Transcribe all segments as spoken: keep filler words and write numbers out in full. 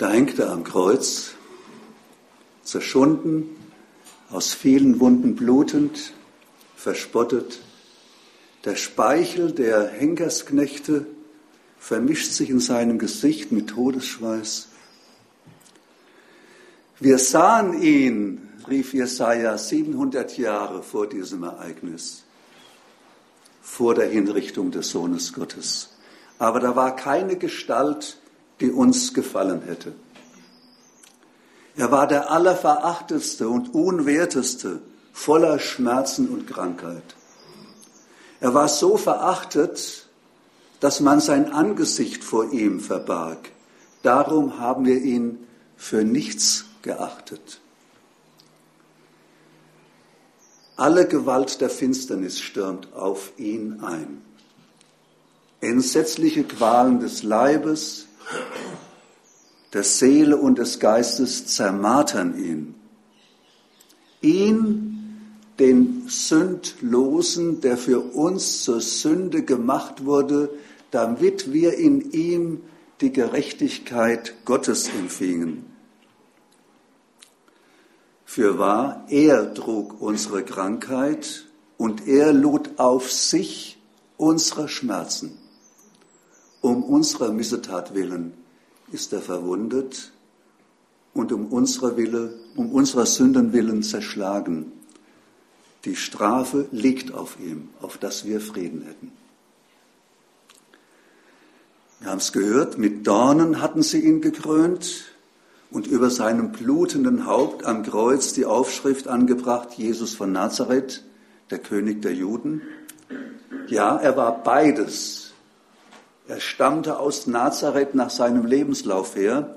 Da hängt er am Kreuz, zerschunden, aus vielen Wunden blutend, verspottet. Der Speichel der Henkersknechte vermischt sich in seinem Gesicht mit Todesschweiß. Wir sahen ihn, rief Jesaja siebenhundert Jahre vor diesem Ereignis, vor der Hinrichtung des Sohnes Gottes. Aber da war keine Gestalt, die uns gefallen hätte. Er war der allerverachtetste und unwerteste, voller Schmerzen und Krankheit. Er war so verachtet, dass man sein Angesicht vor ihm verbarg. Darum haben wir ihn für nichts geachtet. Alle Gewalt der Finsternis stürmt auf ihn ein. Entsetzliche Qualen des Leibes, der Seele und des Geistes zermartern ihn. Ihn, den Sündlosen, der für uns zur Sünde gemacht wurde, damit wir in ihm die Gerechtigkeit Gottes empfingen. Fürwahr, er trug unsere Krankheit und er lud auf sich unsere Schmerzen. Um unserer Missetat willen ist er verwundet und um unserer Wille, um unserer Sünden willen zerschlagen. Die Strafe liegt auf ihm, auf dass wir Frieden hätten. Wir haben es gehört, mit Dornen hatten sie ihn gekrönt und über seinem blutenden Haupt am Kreuz die Aufschrift angebracht, Jesus von Nazareth, der König der Juden. Ja, er war beides. Er stammte aus Nazareth nach seinem Lebenslauf her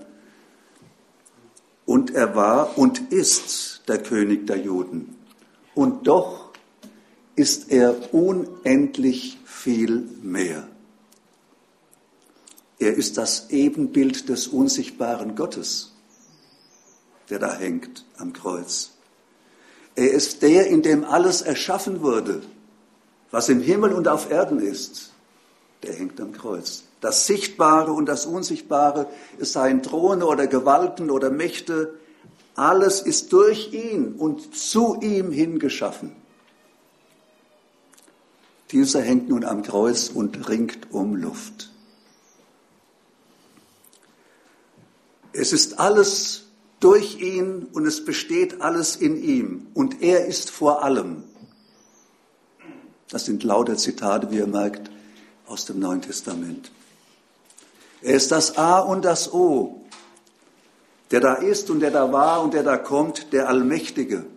und er war und ist der König der Juden. Und doch ist er unendlich viel mehr. Er ist das Ebenbild des unsichtbaren Gottes, der da hängt am Kreuz. Er ist der, in dem alles erschaffen wurde, was im Himmel und auf Erden ist. Der hängt am Kreuz. Das Sichtbare und das Unsichtbare, es seien Throne oder Gewalten oder Mächte, alles ist durch ihn und zu ihm hingeschaffen. Dieser hängt nun am Kreuz und ringt um Luft. Es ist alles durch ihn und es besteht alles in ihm und er ist vor allem. Das sind lauter Zitate, wie ihr merkt, aus dem Neuen Testament. Er ist das A und das O, der da ist und der da war und der da kommt, der Allmächtige.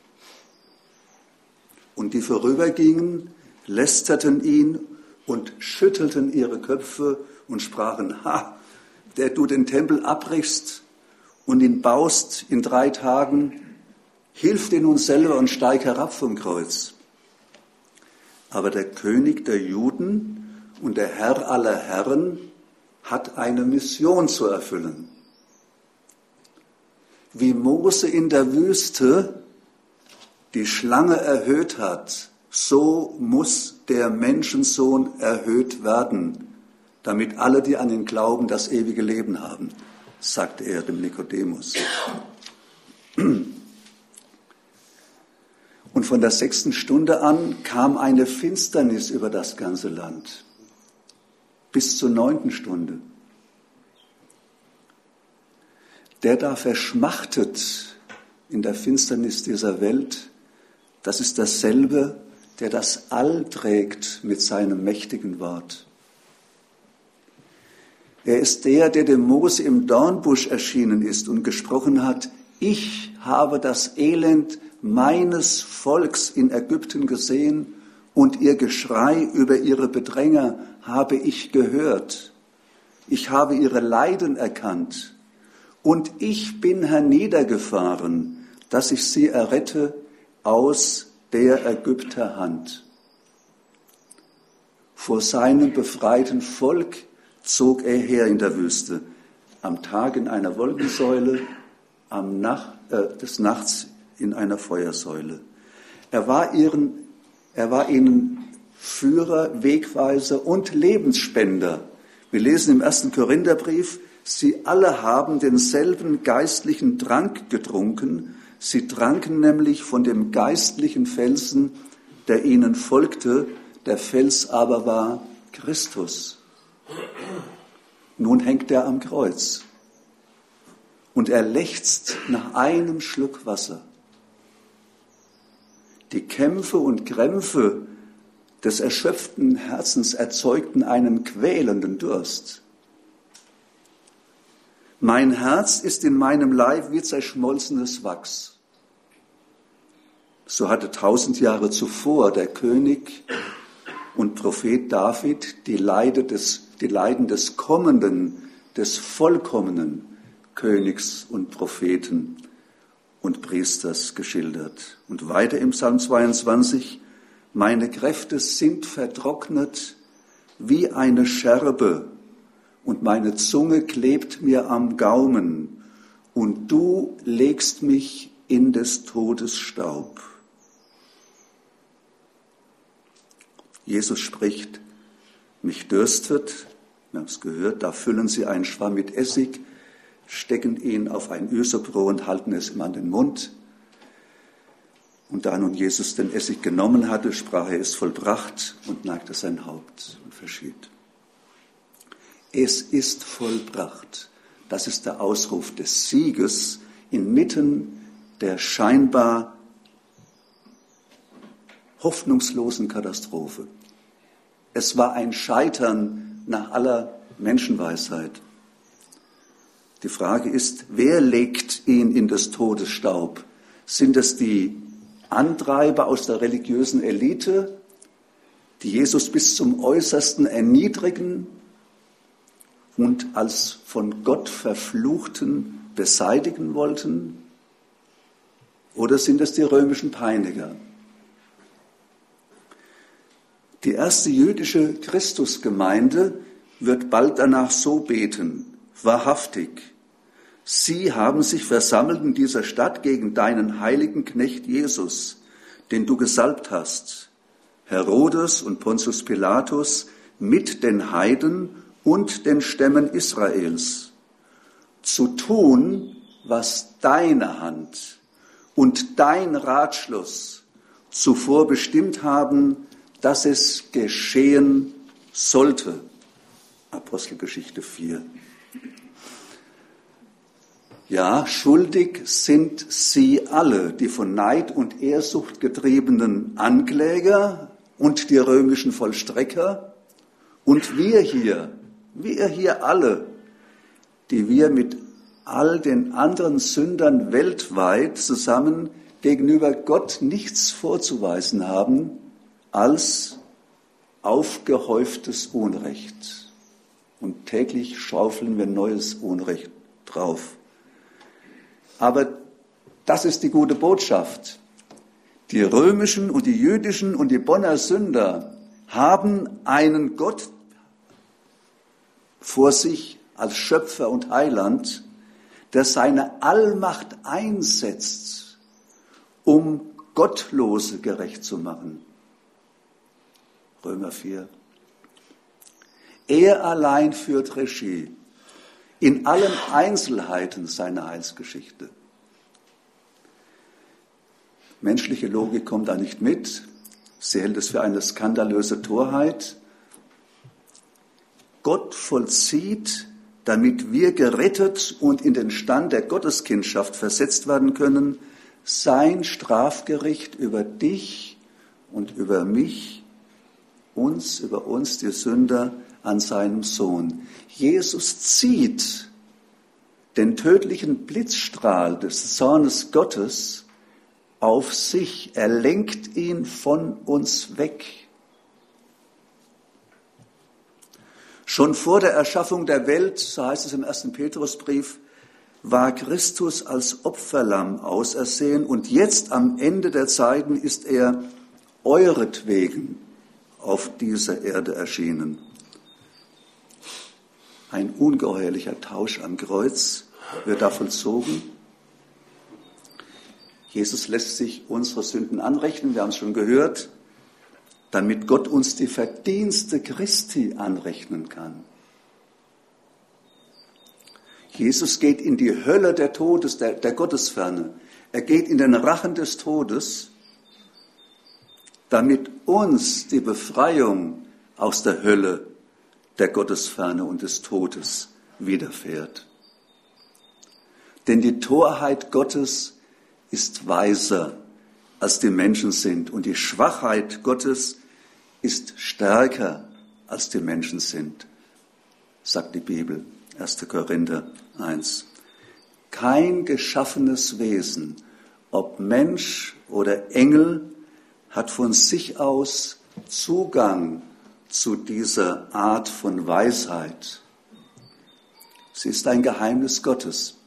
Und die vorübergingen, lästerten ihn und schüttelten ihre Köpfe und sprachen, ha, der du den Tempel abbrichst und ihn baust in drei Tagen, hilf dir nun selber und steig herab vom Kreuz. Aber der König der Juden und der Herr aller Herren hat eine Mission zu erfüllen. Wie Mose in der Wüste die Schlange erhöht hat, so muss der Menschensohn erhöht werden, damit alle, die an ihn glauben, das ewige Leben haben, sagte er dem Nikodemus. Und von der sechsten Stunde an kam eine Finsternis über das ganze Land. Bis zur neunten Stunde. Der da verschmachtet in der Finsternis dieser Welt, das ist dasselbe, der das All trägt mit seinem mächtigen Wort. Er ist der, der dem Mose im Dornbusch erschienen ist und gesprochen hat, ich habe das Elend meines Volks in Ägypten gesehen und ihr Geschrei über ihre Bedränger habe ich gehört. Ich habe ihre Leiden erkannt und ich bin herniedergefahren, dass ich sie errette aus der Ägypter Hand. Vor seinem befreiten Volk zog er her in der Wüste, am Tag in einer Wolkensäule, am Nacht, äh, des Nachts in einer Feuersäule. Er war, ihren, er war ihnen Führer, Wegweiser und Lebensspender. Wir lesen im ersten Korintherbrief, Sie alle haben denselben geistlichen Trank getrunken. Sie tranken nämlich von dem geistlichen Felsen, der ihnen folgte. Der Fels aber war Christus. Nun hängt er am Kreuz und er lechzt nach einem Schluck Wasser. Die Kämpfe und Krämpfe des erschöpften Herzens erzeugten einen quälenden Durst. Mein Herz ist in meinem Leib wie zerschmolzenes Wachs. So hatte tausend Jahre zuvor der König und Prophet David die Leiden des, die Leiden des kommenden, des vollkommenen Königs und Propheten und Priesters geschildert. Und weiter im Psalm zweiundzwanzig: Meine Kräfte sind vertrocknet wie eine Scherbe und meine Zunge klebt mir am Gaumen und du legst mich in des Todes Staub. Jesus spricht: Mich dürstet, wir haben es gehört, da füllen sie einen Schwamm mit Essig, stecken ihn auf ein Ysopro und halten es ihm an den Mund. Und da nun Jesus den Essig genommen hatte, sprach er: Es ist vollbracht, und neigte sein Haupt und verschied. Es ist vollbracht. Das ist der Ausruf des Sieges inmitten der scheinbar hoffnungslosen Katastrophe. Es war ein Scheitern nach aller Menschenweisheit. Die Frage ist, wer legt ihn in des Todes Staub? Sind es die Antreiber aus der religiösen Elite, die Jesus bis zum Äußersten erniedrigen und als von Gott Verfluchten beseitigen wollten? Oder sind es die römischen Peiniger? Die erste jüdische Christusgemeinde wird bald danach so beten: Wahrhaftig, sie haben sich versammelt in dieser Stadt gegen deinen heiligen Knecht Jesus, den du gesalbt hast, Herodes und Pontius Pilatus mit den Heiden und den Stämmen Israels, zu tun, was deine Hand und dein Ratschluss zuvor bestimmt haben, dass es geschehen sollte. Apostelgeschichte vier. Ja, schuldig sind sie alle, die von Neid und Ehrsucht getriebenen Ankläger und die römischen Vollstrecker und wir hier, wir hier alle, die wir mit all den anderen Sündern weltweit zusammen gegenüber Gott nichts vorzuweisen haben als aufgehäuftes Unrecht. Und täglich schaufeln wir neues Unrecht drauf. Aber das ist die gute Botschaft. Die römischen und die jüdischen und die Bonner Sünder haben einen Gott vor sich als Schöpfer und Heiland, der seine Allmacht einsetzt, um Gottlose gerecht zu machen. Römer vier. Er allein führt Regie in allen Einzelheiten seiner Heilsgeschichte. Menschliche Logik kommt da nicht mit. Sie hält es für eine skandalöse Torheit. Gott vollzieht, damit wir gerettet und in den Stand der Gotteskindschaft versetzt werden können, sein Strafgericht über dich und über mich, uns, über uns, die Sünder, an seinem Sohn. Jesus zieht den tödlichen Blitzstrahl des Zornes Gottes auf sich. Er lenkt ihn von uns weg. Schon vor der Erschaffung der Welt, so heißt es im ersten Petrusbrief, war Christus als Opferlamm ausersehen und jetzt am Ende der Zeiten ist er euretwegen auf dieser Erde erschienen. Ein ungeheuerlicher Tausch am Kreuz wird da vollzogen. Jesus lässt sich unsere Sünden anrechnen, wir haben es schon gehört, damit Gott uns die Verdienste Christi anrechnen kann. Jesus geht in die Hölle der Todes, der, der Gottesferne. Er geht in den Rachen des Todes, damit uns die Befreiung aus der Hölle der Gottesferne und des Todes widerfährt. Denn die Torheit Gottes ist weiser, als die Menschen sind, und die Schwachheit Gottes ist stärker, als die Menschen sind, sagt die Bibel, erster Korinther eins. Kein geschaffenes Wesen, ob Mensch oder Engel, hat von sich aus Zugang zu dieser Art von Weisheit. Sie ist ein Geheimnis Gottes.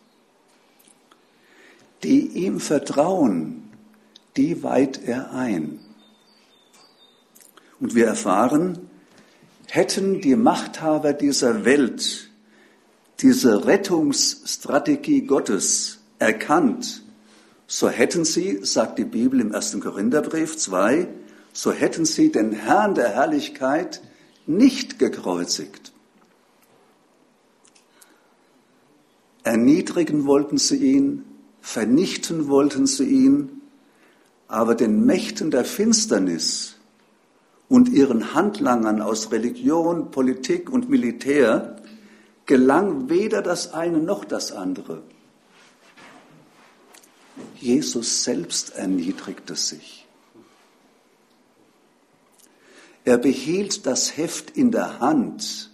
Die ihm vertrauen, die weiht er ein. Und wir erfahren, hätten die Machthaber dieser Welt diese Rettungsstrategie Gottes erkannt, so hätten sie, sagt die Bibel im ersten Korintherbrief zwei, so hätten sie den Herrn der Herrlichkeit nicht gekreuzigt. Erniedrigen wollten sie ihn, vernichten wollten sie ihn, aber den Mächten der Finsternis und ihren Handlangern aus Religion, Politik und Militär gelang weder das eine noch das andere. Jesus selbst erniedrigte sich. Er behielt das Heft in der Hand.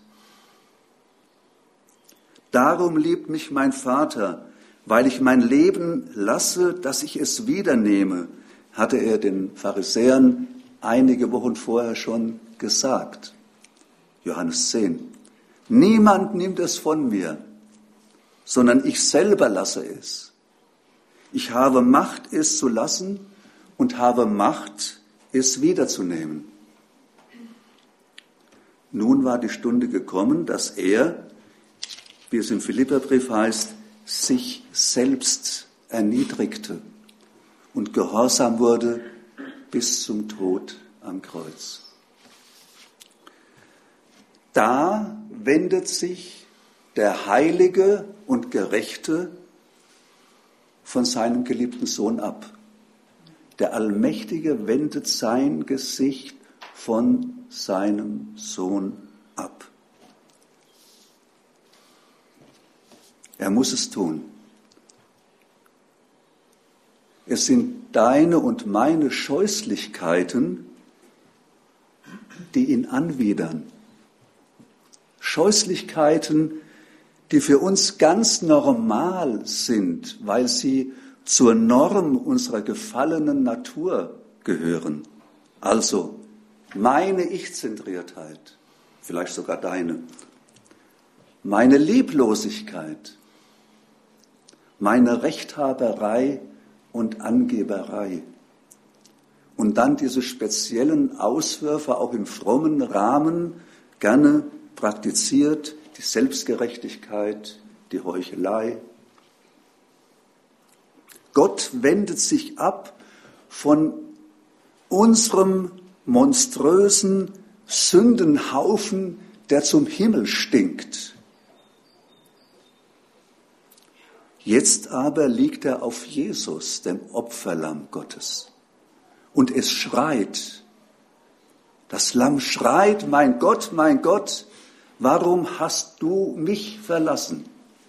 Darum liebt mich mein Vater, weil ich mein Leben lasse, dass ich es wiedernehme, hatte er den Pharisäern einige Wochen vorher schon gesagt. Johannes zehn. Niemand nimmt es von mir, sondern ich selber lasse es. Ich habe Macht, es zu lassen, und habe Macht, es wiederzunehmen. Nun war die Stunde gekommen, dass er, wie es im Philipperbrief heißt, sich selbst erniedrigte und gehorsam wurde bis zum Tod am Kreuz. Da wendet sich der Heilige und Gerechte von seinem geliebten Sohn ab. Der Allmächtige wendet sein Gesicht von seinem Sohn ab. Er muss es tun. Es sind deine und meine Scheußlichkeiten, die ihn anwidern. Scheußlichkeiten, die für uns ganz normal sind, weil sie zur Norm unserer gefallenen Natur gehören. Also meine Ich-Zentriertheit, vielleicht sogar deine, meine Lieblosigkeit, meine Rechthaberei und Angeberei. Und dann diese speziellen Auswürfe auch im frommen Rahmen gerne praktiziert, die Selbstgerechtigkeit, die Heuchelei. Gott wendet sich ab von unserem monströsen Sündenhaufen, der zum Himmel stinkt. Jetzt aber liegt er auf Jesus, dem Opferlamm Gottes. Und es schreit. Das Lamm schreit, mein Gott, mein Gott, warum hast du mich verlassen?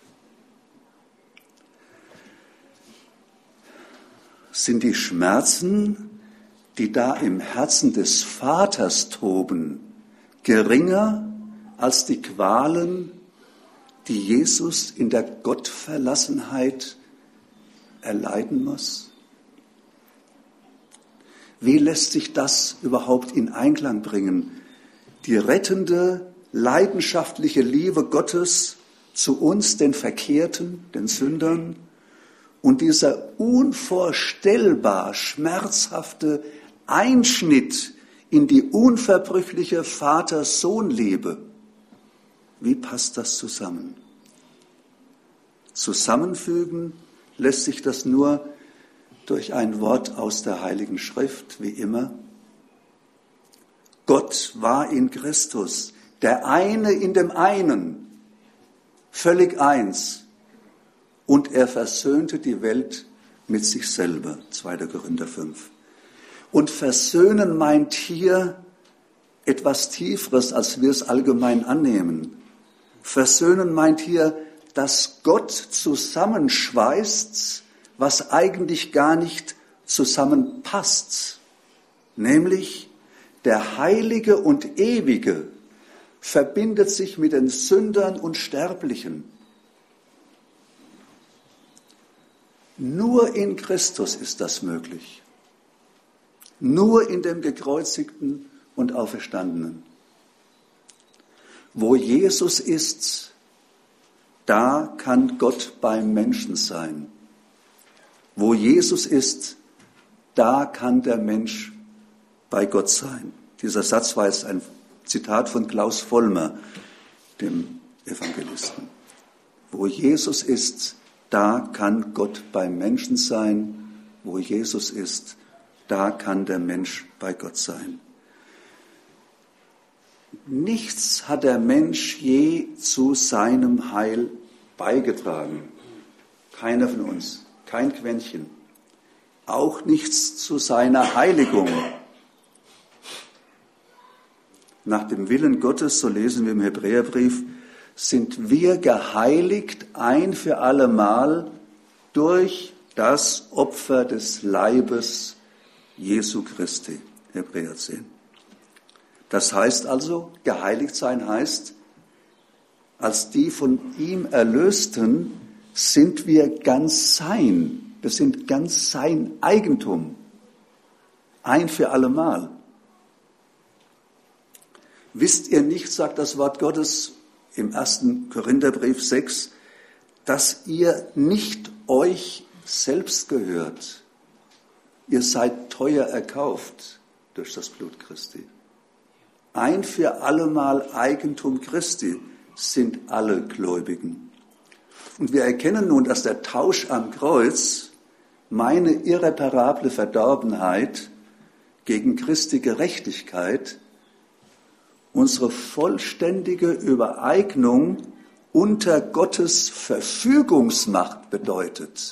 Sind die Schmerzen, die da im Herzen des Vaters toben, geringer als die Qualen, die Jesus in der Gottverlassenheit erleiden muss? Wie lässt sich das überhaupt in Einklang bringen? Die rettende, leidenschaftliche Liebe Gottes zu uns, den Verkehrten, den Sündern, und dieser unvorstellbar schmerzhafte Einschnitt in die unverbrüchliche Vater-Sohn-Liebe. Wie passt das zusammen? Zusammenfügen lässt sich das nur durch ein Wort aus der Heiligen Schrift, wie immer. Gott war in Christus, der eine in dem einen, völlig eins, und er versöhnte die Welt mit sich selber. zweiter Korinther fünf. Und versöhnen meint hier etwas Tieferes, als wir es allgemein annehmen. Versöhnen meint hier, dass Gott zusammenschweißt, was eigentlich gar nicht zusammenpasst. Nämlich der Heilige und Ewige verbindet sich mit den Sündern und Sterblichen. Nur in Christus ist das möglich. Nur in dem Gekreuzigten und Auferstandenen. Wo Jesus ist, da kann Gott beim Menschen sein. Wo Jesus ist, da kann der Mensch bei Gott sein. Dieser Satz war jetzt ein Zitat von Klaus Vollmer, dem Evangelisten. Wo Jesus ist, da kann Gott beim Menschen sein. Wo Jesus ist, da kann der Mensch bei Gott sein. Nichts hat der Mensch je zu seinem Heil beigetragen. Keiner von uns, kein Quäntchen. Auch nichts zu seiner Heiligung. Nach dem Willen Gottes, so lesen wir im Hebräerbrief, sind wir geheiligt ein für allemal durch das Opfer des Leibes Jesu Christi. Hebräer zehn. Das heißt also, geheiligt sein heißt, als die von ihm Erlösten sind wir ganz sein. Wir sind ganz sein Eigentum. Ein für allemal. Wisst ihr nicht, sagt das Wort Gottes im ersten Korintherbrief sechs, dass ihr nicht euch selbst gehört. Ihr seid teuer erkauft durch das Blut Christi. Ein für allemal Eigentum Christi sind alle Gläubigen. Und wir erkennen nun, dass der Tausch am Kreuz meine irreparable Verdorbenheit gegen Christi Gerechtigkeit, unsere vollständige Übereignung unter Gottes Verfügungsmacht bedeutet.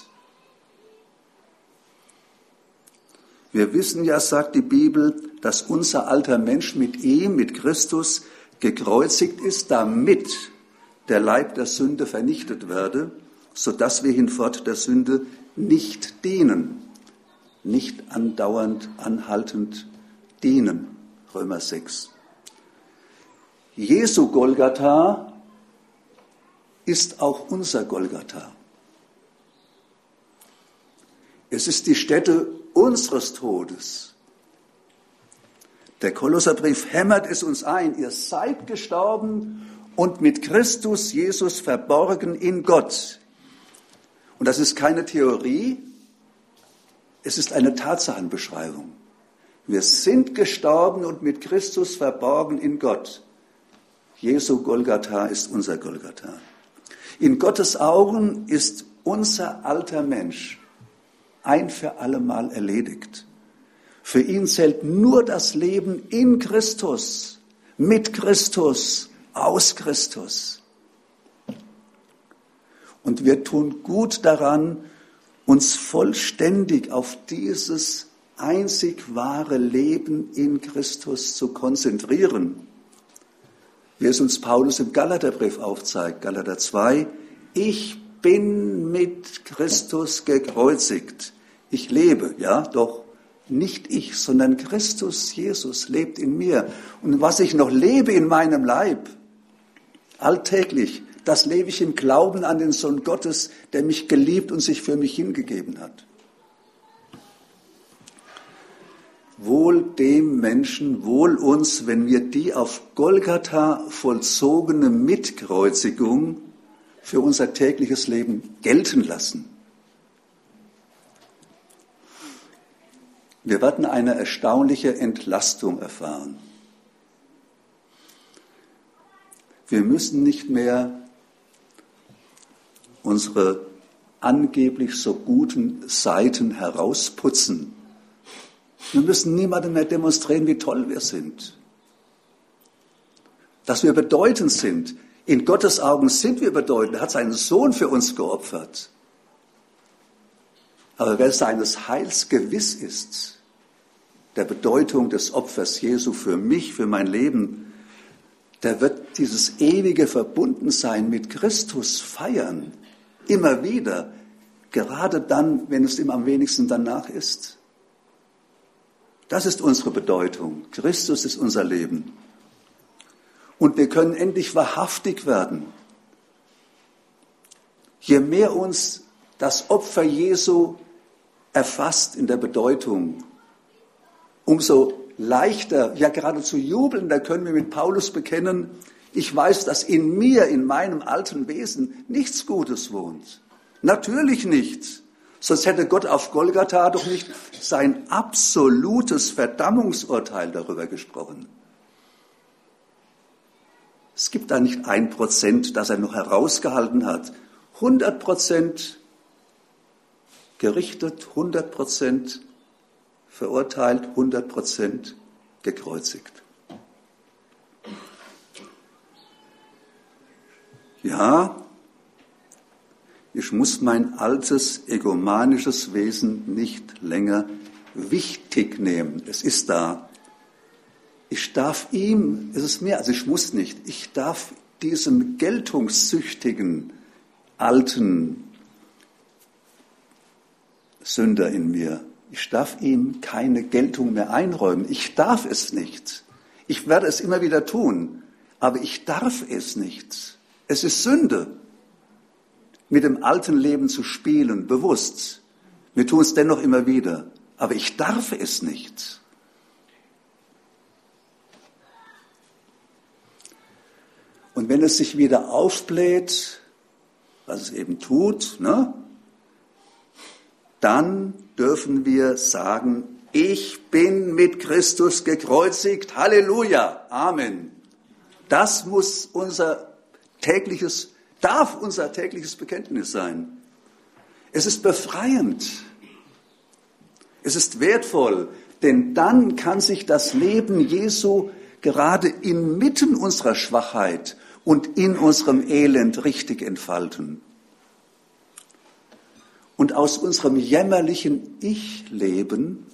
Wir wissen ja, sagt die Bibel, dass unser alter Mensch mit ihm, mit Christus, gekreuzigt ist, damit der Leib der Sünde vernichtet werde, sodass wir hinfort der Sünde nicht dienen, nicht andauernd, anhaltend dienen. Römer sechs. Jesu Golgatha ist auch unser Golgatha. Es ist die Stätte unseres Todes. Der Kolosserbrief hämmert es uns ein. Ihr seid gestorben und mit Christus Jesus verborgen in Gott. Und das ist keine Theorie, es ist eine Tatsachenbeschreibung. Wir sind gestorben und mit Christus verborgen in Gott. Jesu Golgatha ist unser Golgatha. In Gottes Augen ist unser alter Mensch ein für allemal erledigt. Für ihn zählt nur das Leben in Christus, mit Christus, aus Christus. Und wir tun gut daran, uns vollständig auf dieses einzig wahre Leben in Christus zu konzentrieren. Wie es uns Paulus im Galaterbrief aufzeigt, Galater zwei, ich bin mit Christus gekreuzigt. Ich lebe, ja, doch nicht ich, sondern Christus, Jesus, lebt in mir. Und was ich noch lebe in meinem Leib, alltäglich, das lebe ich im Glauben an den Sohn Gottes, der mich geliebt und sich für mich hingegeben hat. Wohl dem Menschen, wohl uns, wenn wir die auf Golgatha vollzogene Mitkreuzigung für unser tägliches Leben gelten lassen. Wir werden eine erstaunliche Entlastung erfahren. Wir müssen nicht mehr unsere angeblich so guten Seiten herausputzen. Wir müssen niemandem mehr demonstrieren, wie toll wir sind. Dass wir bedeutend sind. In Gottes Augen sind wir bedeutend. Er hat seinen Sohn für uns geopfert. Aber wer seines Heils gewiss ist, der Bedeutung des Opfers Jesu für mich, für mein Leben, der wird dieses ewige Verbundensein mit Christus feiern, immer wieder, gerade dann, wenn es ihm am wenigsten danach ist. Das ist unsere Bedeutung. Christus ist unser Leben. Und wir können endlich wahrhaftig werden. Je mehr uns das Opfer Jesu erfasst in der Bedeutung, umso leichter, ja geradezu jubelnder können wir mit Paulus bekennen, ich weiß, dass in mir, in meinem alten Wesen, nichts Gutes wohnt. Natürlich nicht. Sonst hätte Gott auf Golgatha doch nicht sein absolutes Verdammungsurteil darüber gesprochen. Es gibt da nicht ein Prozent, das er noch herausgehalten hat. hundert Prozent gerichtet, hundert Prozent verurteilt, hundert Prozent gekreuzigt. Ja, ich muss mein altes egomanisches Wesen nicht länger wichtig nehmen. Es ist da. Ich darf ihm, es ist mehr, also ich muss nicht, ich darf diesem geltungssüchtigen, alten Sünder in mir, ich darf ihm keine Geltung mehr einräumen. Ich darf es nicht. Ich werde es immer wieder tun, aber ich darf es nicht. Es ist Sünde, mit dem alten Leben zu spielen, bewusst. Wir tun es dennoch immer wieder, aber ich darf es nicht. Und wenn es sich wieder aufbläht, was es eben tut, ne, dann dürfen wir sagen, ich bin mit Christus gekreuzigt, Halleluja, Amen. Das muss unser tägliches, darf unser tägliches Bekenntnis sein. Es ist befreiend, es ist wertvoll, denn dann kann sich das Leben Jesu gerade inmitten unserer Schwachheit und in unserem Elend richtig entfalten. Und aus unserem jämmerlichen Ich-Leben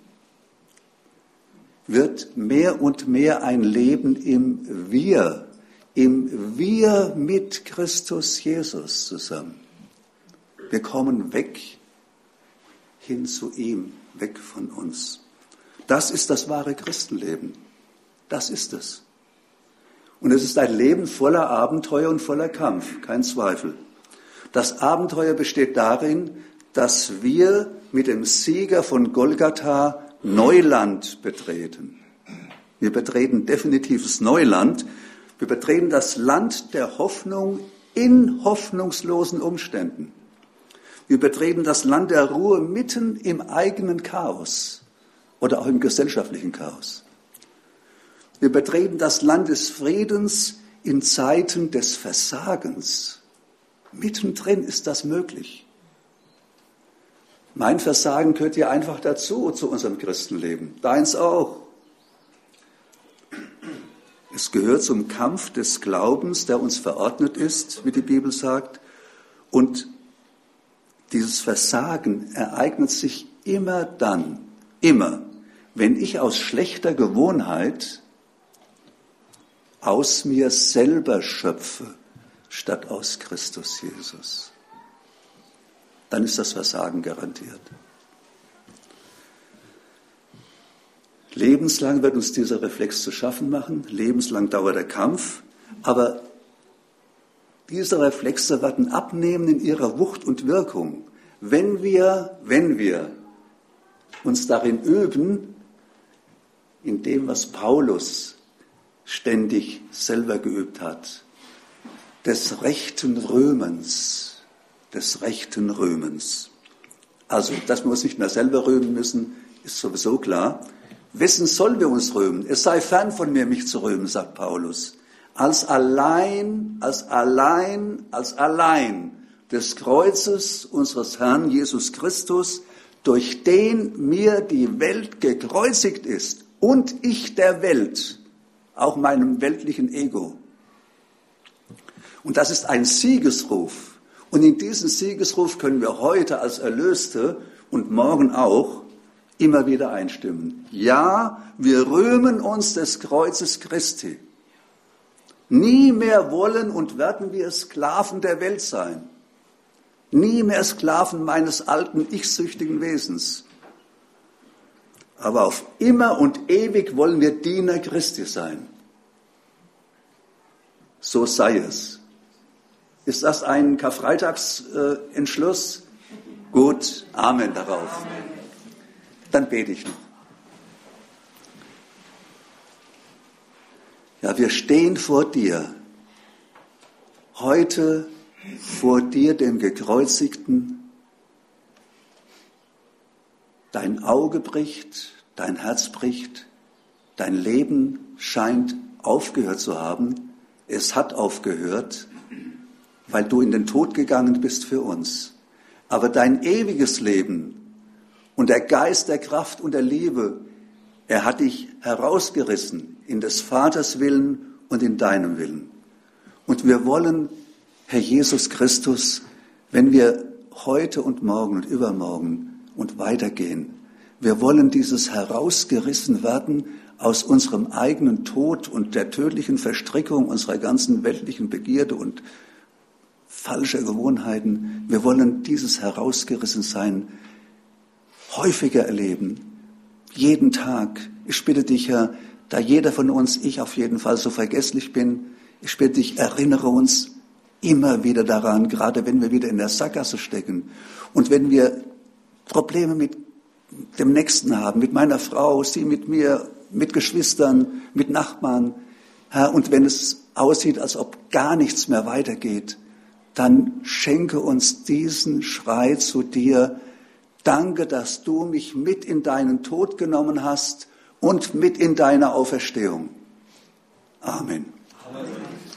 wird mehr und mehr ein Leben im Wir, im Wir mit Christus Jesus zusammen. Wir kommen weg hin zu ihm, weg von uns. Das ist das wahre Christenleben. Das ist es. Und es ist ein Leben voller Abenteuer und voller Kampf, kein Zweifel. Das Abenteuer besteht darin, dass wir mit dem Sieger von Golgatha Neuland betreten. Wir betreten definitives Neuland. Wir betreten das Land der Hoffnung in hoffnungslosen Umständen. Wir betreten das Land der Ruhe mitten im eigenen Chaos oder auch im gesellschaftlichen Chaos. Wir betreten das Land des Friedens in Zeiten des Versagens. Mittendrin ist das möglich. Mein Versagen gehört ja einfach dazu, zu unserem Christenleben. Deins auch. Es gehört zum Kampf des Glaubens, der uns verordnet ist, wie die Bibel sagt. Und dieses Versagen ereignet sich immer dann, immer, wenn ich aus schlechter Gewohnheit aus mir selber schöpfe, statt aus Christus Jesus. Dann ist das Versagen garantiert. Lebenslang wird uns dieser Reflex zu schaffen machen, lebenslang dauert der Kampf, aber diese Reflexe werden abnehmen in ihrer Wucht und Wirkung, wenn wir, wenn wir uns darin üben, in dem, was Paulus ständig selber geübt hat, des rechten Rühmens, des rechten Rühmens. Also, dass wir uns nicht mehr selber rühmen müssen, ist sowieso klar. Wessen sollen wir uns rühmen? Es sei fern von mir, mich zu rühmen, sagt Paulus. Als allein, als allein, als allein des Kreuzes unseres Herrn Jesus Christus, durch den mir die Welt gekreuzigt ist und ich der Welt, auch meinem weltlichen Ego. Und das ist ein Siegesruf. Und in diesen Siegesruf können wir heute als Erlöste und morgen auch immer wieder einstimmen. Ja, wir rühmen uns des Kreuzes Christi. Nie mehr wollen und werden wir Sklaven der Welt sein. Nie mehr Sklaven meines alten, ich-süchtigen Wesens. Aber auf immer und ewig wollen wir Diener Christi sein. So sei es. Ist das ein Karfreitagsentschluss? Gut, Amen darauf. Dann bete ich noch. Ja, wir stehen vor dir, heute vor dir, dem Gekreuzigten. Dein Auge bricht, dein Herz bricht, dein Leben scheint aufgehört zu haben. Es hat aufgehört, weil du in den Tod gegangen bist für uns. Aber dein ewiges Leben und der Geist der Kraft und der Liebe, er hat dich herausgerissen in des Vaters Willen und in deinem Willen. Und wir wollen, Herr Jesus Christus, wenn wir heute und morgen und übermorgen und weitergehen, wir wollen dieses herausgerissen werden aus unserem eigenen Tod und der tödlichen Verstrickung unserer ganzen weltlichen Begierde und falscher Gewohnheiten. Wir wollen dieses herausgerissen sein häufiger erleben, jeden Tag. Ich bitte dich, Herr, da jeder von uns, ich auf jeden Fall, so vergesslich bin, ich bitte dich, erinnere uns immer wieder daran, gerade wenn wir wieder in der Sackgasse stecken und wenn wir Probleme mit dem Nächsten haben, mit meiner Frau, sie mit mir, mit Geschwistern, mit Nachbarn, Herr, und wenn es aussieht, als ob gar nichts mehr weitergeht, dann schenke uns diesen Schrei zu dir. Danke, dass du mich mit in deinen Tod genommen hast und mit in deine Auferstehung. Amen. Amen.